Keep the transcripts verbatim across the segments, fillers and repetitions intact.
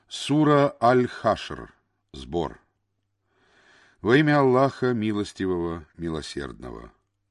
Сура Аль-Хашр. Сбор. Во имя Аллаха Милостивого, Милосердного.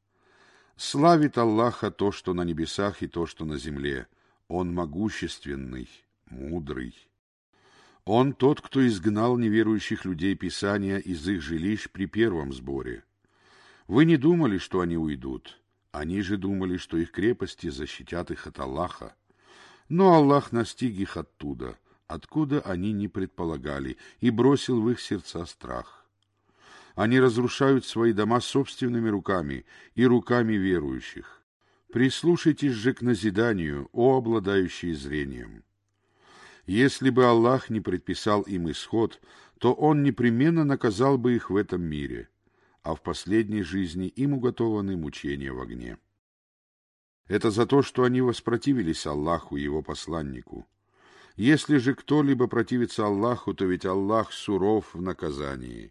Славит Аллаха то, что на небесах, и то, что на земле. Он могущественный, мудрый. Он тот, кто изгнал неверующих людей Писания из их жилищ при первом сборе. Вы не думали, что они уйдут. Они же думали, что их крепости защитят их от Аллаха. Но Аллах настиг их оттуда, откуда они не предполагали, и бросил в их сердца страх. Они разрушают свои дома собственными руками и руками верующих. Прислушайтесь же к назиданию, о обладающие зрением. Если бы Аллах не предписал им исход, то Он непременно наказал бы их в этом мире, а в последней жизни им уготованы мучения в огне. Это за то, что они воспротивились Аллаху и Его посланнику. Если же кто-либо противится Аллаху, то ведь Аллах суров в наказании.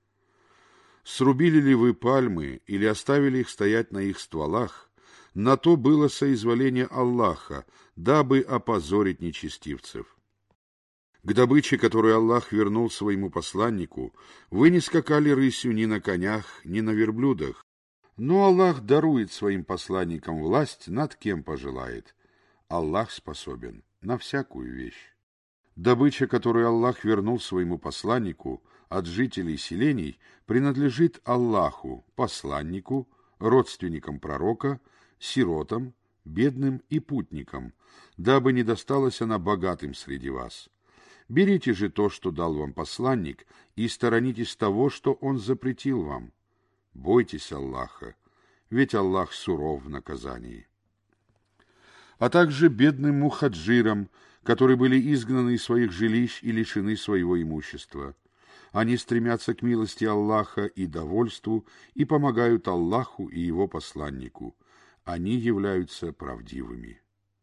Срубили ли вы пальмы или оставили их стоять на их стволах, на то было соизволение Аллаха, дабы опозорить нечестивцев. К добыче, которую Аллах вернул своему посланнику, вы не скакали рысью ни на конях, ни на верблюдах, но Аллах дарует своим посланникам власть над кем пожелает. Аллах способен на всякую вещь. Добыча, которую Аллах вернул своему посланнику от жителей селений, принадлежит Аллаху, посланнику, родственникам пророка, сиротам, бедным и путникам, дабы не досталась она богатым среди вас. Берите же то, что дал вам посланник, и сторонитесь того, что он запретил вам. Бойтесь Аллаха, ведь Аллах суров в наказании. А также бедным мухаджирам, которые были изгнаны из своих жилищ и лишены своего имущества. Они стремятся к милости Аллаха и довольству и помогают Аллаху и Его посланнику. Они являются правдивыми.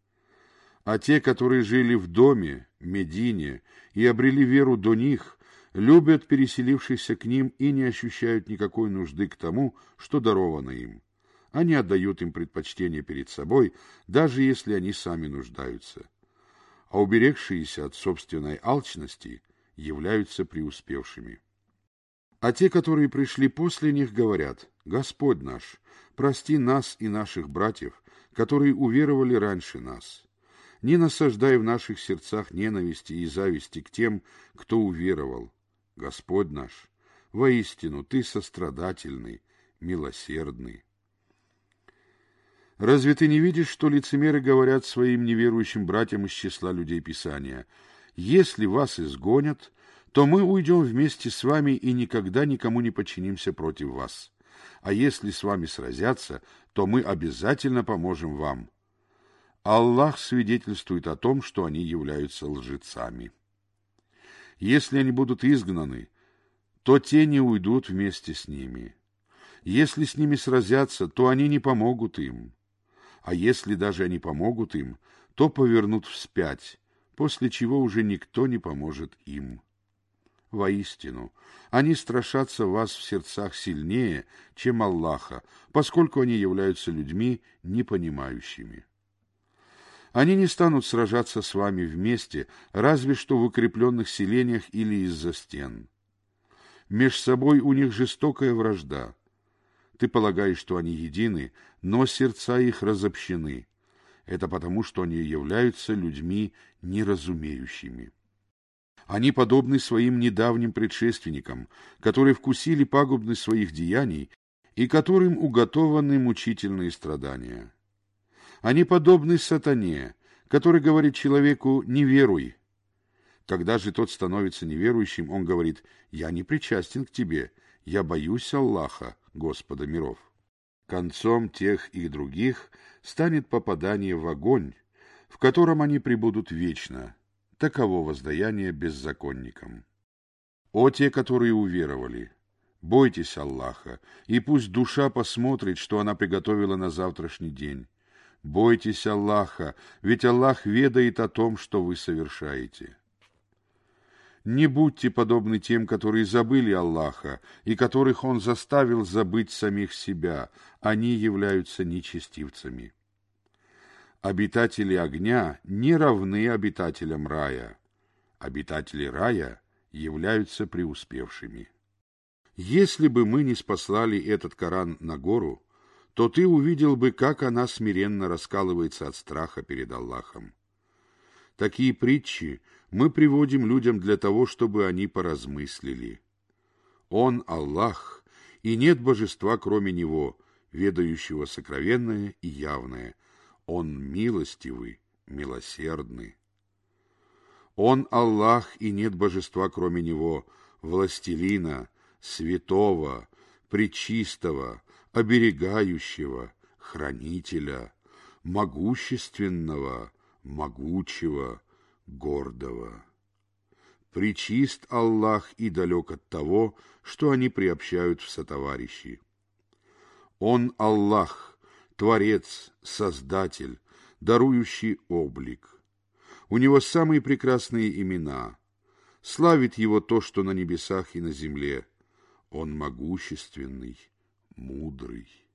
А те, которые жили в доме, Медине, и обрели веру до них, любят переселившихся к ним и не ощущают никакой нужды к тому, что даровано им. Они отдают им предпочтение перед собой, даже если они сами нуждаются. А уберегшиеся от собственной алчности являются преуспевшими. А те, которые пришли после них, говорят: «Господь наш, прости нас и наших братьев, которые уверовали раньше нас. Не насаждай в наших сердцах ненависти и зависти к тем, кто уверовал. Господь наш, воистину Ты сострадательный, милосердный». Разве ты не видишь, что лицемеры говорят своим неверующим братьям из числа людей Писания: «Если вас изгонят, то мы уйдем вместе с вами и никогда никому не подчинимся против вас. А если с вами сразятся, то мы обязательно поможем вам». Аллах свидетельствует о том, что они являются лжецами. Если они будут изгнаны, то те не уйдут вместе с ними. Если с ними сразятся, то они не помогут им. А если даже они помогут им, то повернут вспять, после чего уже никто не поможет им. Воистину, они страшатся вас в сердцах сильнее, чем Аллаха, поскольку они являются людьми непонимающими. Они не станут сражаться с вами вместе, разве что в укрепленных селениях или из-за стен. Меж собой у них жестокая вражда. Ты полагаешь, что они едины, но сердца их разобщены. Это потому, что они являются людьми неразумеющими. Они подобны своим недавним предшественникам, которые вкусили пагубность своих деяний и которым уготованы мучительные страдания. Они подобны сатане, который говорит человеку: «Не веруй». Когда же тот становится неверующим, он говорит: «Я не причастен к тебе, я боюсь Аллаха, Господа миров». Концом тех и других станет попадание в огонь, в котором они пребудут вечно. Таково воздаяние беззаконникам. О те, которые уверовали! Бойтесь Аллаха, и пусть душа посмотрит, что она приготовила на завтрашний день. Бойтесь Аллаха, ведь Аллах ведает о том, что вы совершаете. Не будьте подобны тем, которые забыли Аллаха, и которых Он заставил забыть самих себя. Они являются нечестивцами. Обитатели огня не равны обитателям рая. обитатели рая являются преуспевшими. Если бы мы не спаслали этот Коран на гору, то ты увидел бы, как она смиренно раскалывается от страха перед Аллахом. Такие притчи мы приводим людям для того, чтобы они поразмыслили. Он Аллах, и нет божества, кроме Него, ведающего сокровенное и явное. Он милостивый, милосердный. Он Аллах, и нет божества, кроме Него, властелина, святого, пречистого, оберегающего, хранителя, могущественного, могучего, гордого. Пречист Аллах и далек от того, что они приобщают в сотоварищи. Он Аллах, Творец, Создатель, дарующий облик. У Него самые прекрасные имена. Славит Его то, что на небесах и на земле. Он могущественный, мудрый.